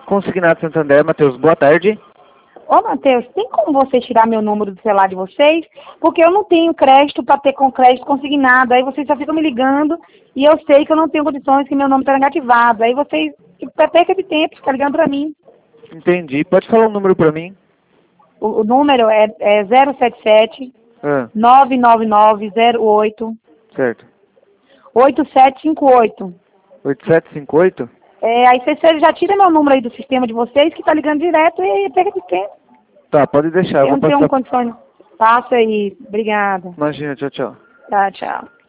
Consignado Santander, Matheus, boa tarde. Ô, Matheus, tem como você tirar meu número do celular de vocês? Porque eu não tenho crédito para ter com crédito consignado. Aí vocês só ficam me ligando e eu sei que eu não tenho condições, que meu nome está negativado. Aí vocês perca de tempo, fica ligando para mim. Entendi. Pode falar um número para mim? O número é 077 Ah, 99908 certo. 8758. 8758? Aí você já tira meu número aí do sistema de vocês, que tá ligando direto e pega de tempo. Tá, pode deixar. Eu Eu vou não tenho passar. condições. Passa aí. Obrigada. Imagina, tchau, tchau. Tá, tchau.